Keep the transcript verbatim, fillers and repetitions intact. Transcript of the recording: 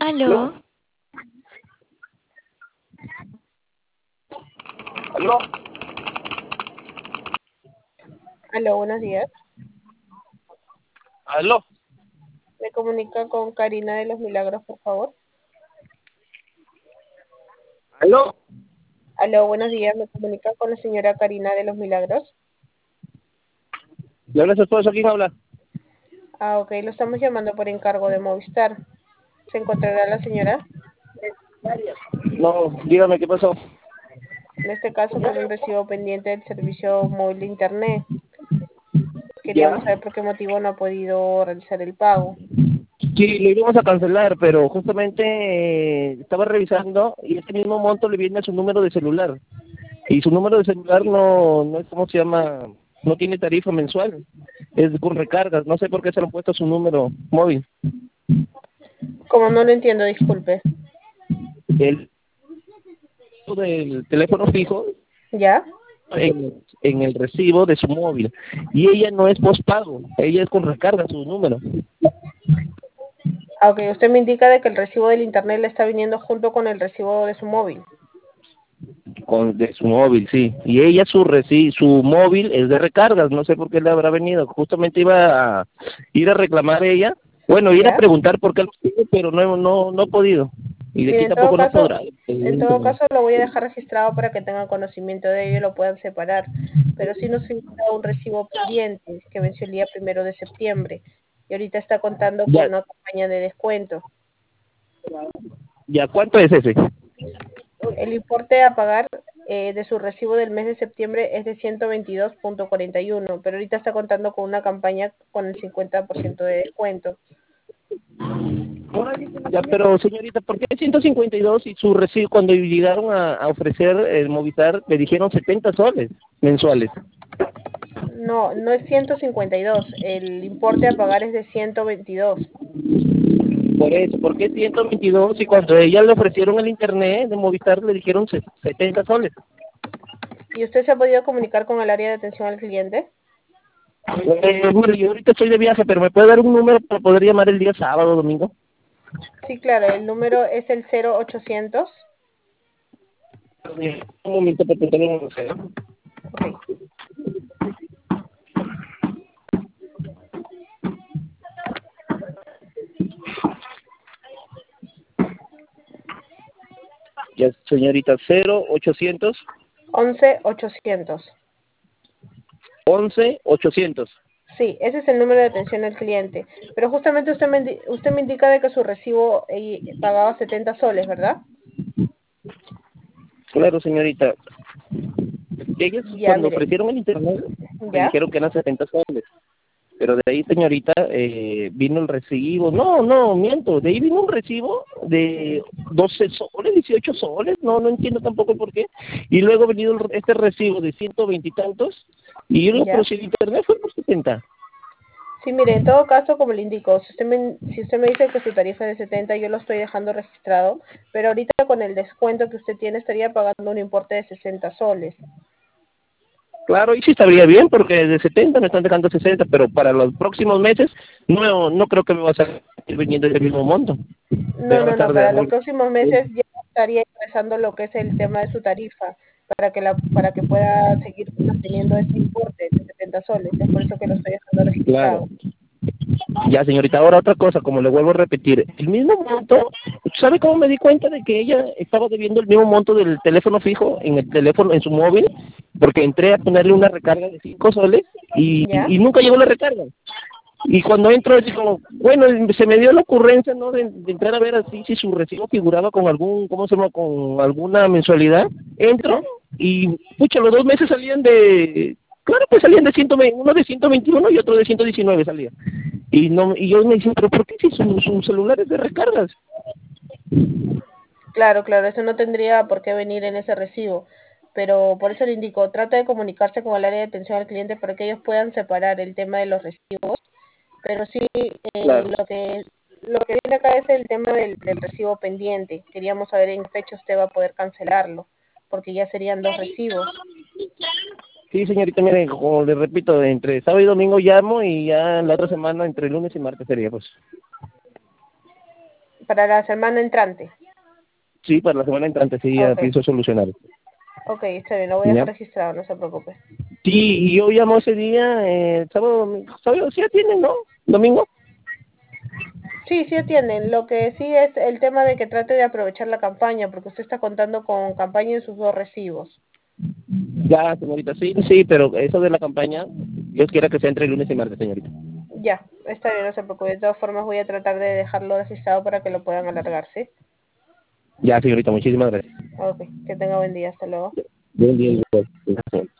Aló, ¿Aló? ¿Aló? Aló, buenos días. ¿Aló? Me comunica con Karina de los Milagros, por favor. ¿Aló? Aló, buenos días. Me comunica con la señora Karina de los Milagros. ¿Le habla su esposo? ¿Quién habla? Ah, ok. Lo estamos llamando por encargo de Movistar. ¿Se encontrará la señora? No, dígame, ¿qué pasó? En este caso, por un recibo pendiente del servicio móvil de Internet. Queríamos ¿Ya? saber por qué motivo no ha podido realizar el pago. Sí, lo íbamos a cancelar, pero justamente eh, estaba revisando y ese mismo monto le viene a su número de celular. Y su número de celular no, no es, ¿cómo se llama? No tiene tarifa mensual. Es con recargas. No sé por qué se lo han puesto a su número móvil. Como no lo entiendo, disculpe. El del teléfono fijo ¿Ya? en, en el recibo de su móvil. Y ella no es postpago, ella es con recarga su número. Ah, ok. Usted me indica de que el recibo del Internet le está viniendo junto con el recibo de su móvil. Con de su móvil, sí. Y ella su reci su móvil es de recargas, no sé por qué le habrá venido. Justamente iba a ir a reclamar ella, bueno, ir a ¿Ya? preguntar por qué lo sigue, pero no, no, no he podido. Y de Mire, aquí en todo tampoco no caso, podrá. en todo evidentemente. caso lo voy a dejar registrado para que tengan conocimiento de ello y lo puedan separar. Pero sí nos indica un recibo pendiente que venció el día primero de septiembre y ahorita está contando con Ya, una campaña de descuento. ya, ¿cuánto es ese? El importe a pagar eh, de su recibo del mes de septiembre es de ciento veintidós punto cuarenta y uno, pero ahorita está contando con una campaña con el cincuenta por ciento de descuento. Ya, pero señorita, ¿por qué ciento cincuenta y dos y su recibo cuando llegaron a, a ofrecer el Movistar le dijeron setenta soles mensuales? No, no es ciento cincuenta y dos, el importe a pagar es de ciento veintidós. Por eso, ¿por qué ciento veintidós y cuando ella le ofrecieron el internet de Movistar le dijeron se- setenta soles? ¿Y usted se ha podido comunicar con el área de atención al cliente? Eh, mire, yo ahorita estoy de viaje, pero ¿me puede dar un número para poder llamar el día sábado o domingo? Sí, claro, el número es el cero ochocientos. Un momento para apuntar en el cero. Ok. Ya, señorita, cero ochocientos once ochocientos. once ochocientos. Sí, ese es el número de atención al cliente. Pero justamente usted me, indi- usted me indica de que su recibo eh, pagaba setenta soles, ¿verdad? Claro, señorita. Ellos Ya, cuando mire. ofrecieron el internet me ¿Ya? dijeron que eran setenta soles. Pero de ahí, señorita, eh, vino el recibo. No, no, miento. De ahí vino un recibo de doce soles, dieciocho soles. No, no entiendo tampoco por qué. Y luego ha venido el- este recibo de ciento veinte y tantos. Y yo lo ¿Ya? procedí internet fue por setenta. Sí, mire, en todo caso, como le indico, si usted me, si usted me dice que su tarifa es de setenta, yo lo estoy dejando registrado, pero ahorita con el descuento que usted tiene estaría pagando un importe de sesenta soles. Claro, y sí estaría bien porque de setenta me están dejando sesenta, pero para los próximos meses no no creo que me va a salir viniendo ese mismo monto. Me No, va a no, no, estar de para los muy... próximos meses ya estaría ingresando lo que es el tema de su tarifa para que la para que pueda seguir manteniendo este importe de setenta soles. Es por eso que lo estoy dejando Claro. registrado. Ya, señorita, ahora otra cosa, como le vuelvo a repetir, el mismo monto, ¿sabe cómo me di cuenta de que ella estaba debiendo el mismo monto del teléfono fijo en el teléfono, en su móvil? Porque entré a ponerle una recarga de cinco soles y, ¿Ya? y nunca llegó la recarga. Y cuando entro, digo, bueno, se me dio la ocurrencia, ¿no?, de, de entrar a ver así si su recibo figuraba con algún, ¿cómo se llama?, con alguna mensualidad. Entro ¿Ya? y, pucha, los dos meses salían de, claro, pues salían de ciento veinte, uno de ciento veintiuno y otro de ciento diecinueve salía. Y no y yo me decía, pero ¿por qué si su, su celular es de recargas? Claro, claro, eso no tendría por qué venir en ese recibo. Pero por eso le indico, trata de comunicarse con el área de atención al cliente para que ellos puedan separar el tema de los recibos. Pero sí, eh, Claro. lo que lo que viene acá es el tema del, del recibo pendiente. Queríamos saber en qué fecha usted va a poder cancelarlo, porque ya serían dos recibos. Sí, señorita, mire, como le repito, entre sábado y domingo llamo y ya la otra semana entre lunes y martes sería, pues. Para la semana entrante. Sí, para la semana entrante sí ya Ok. pienso solucionar. Ok, está bien, lo voy a ¿Ya? dejar registrado, no se preocupe. Sí, y yo llamo ese día, eh, sábado, domingo, sábado sí atienden, ¿no? ¿Domingo? Sí, sí atienden. Lo que sí es el tema de que trate de aprovechar la campaña, porque usted está contando con campaña en sus dos recibos. Ya, señorita, sí, sí, pero eso de la campaña, Dios quiera que sea entre lunes y martes, señorita. Ya, está bien, no se preocupe. De todas formas voy a tratar de dejarlo registrado para que lo puedan alargar, ¿sí? Ya, señorita, muchísimas gracias. Ok, que tenga buen día, hasta luego. Bien, bien, bien.